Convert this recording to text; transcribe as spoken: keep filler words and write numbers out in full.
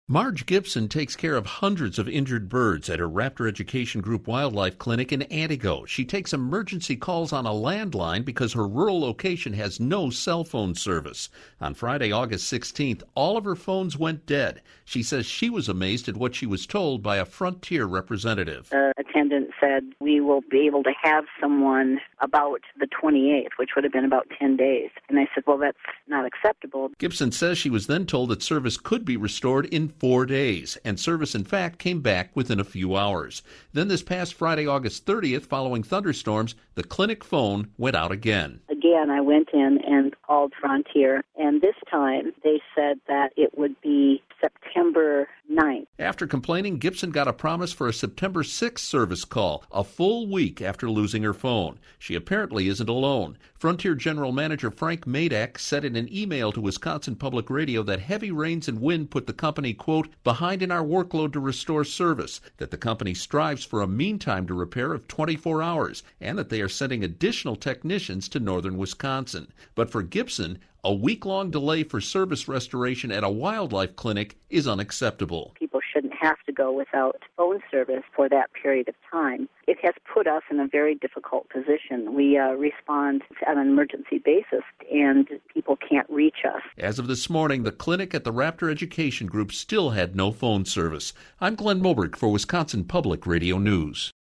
Marge Gibson takes care of hundreds of injured birds at her Raptor Education Group Wildlife Clinic in Antigo. She takes emergency calls on a landline because her rural location has no cell phone service. On Friday, August sixteenth, all of her phones went dead. She says she was amazed at what she was told by a Frontier representative. The attendant said, we will be able to have someone about the twenty-eighth, which would have been about ten days. And I said, well, that's not acceptable. Gibson says she was then told that service could be restored in four days, and service, in fact, came back within a few hours. Then this past Friday, August thirtieth, following thunderstorms, the clinic phone went out again. Again, I went in and called Frontier, and this time they said that it would be September ninth. After complaining, Gibson got a promise for a September sixth service call, a full week after losing her phone. She apparently isn't alone. Frontier General Manager Frank Madak said in an email to Wisconsin Public Radio that heavy rains and wind put the company, quote, behind in our workload to restore service, that the company strives for a mean time to repair of twenty-four hours, and that they are sending additional technicians to northern Wisconsin. But for Gibson, a week-long delay for service restoration at a wildlife clinic is unacceptable. People shouldn't have to go without phone service for that period of time. It has put us in a very difficult position. We uh, respond on an emergency basis, and people can't reach us. As of this morning, the clinic at the Raptor Education Group still had no phone service. I'm Glenn Moberg for Wisconsin Public Radio News.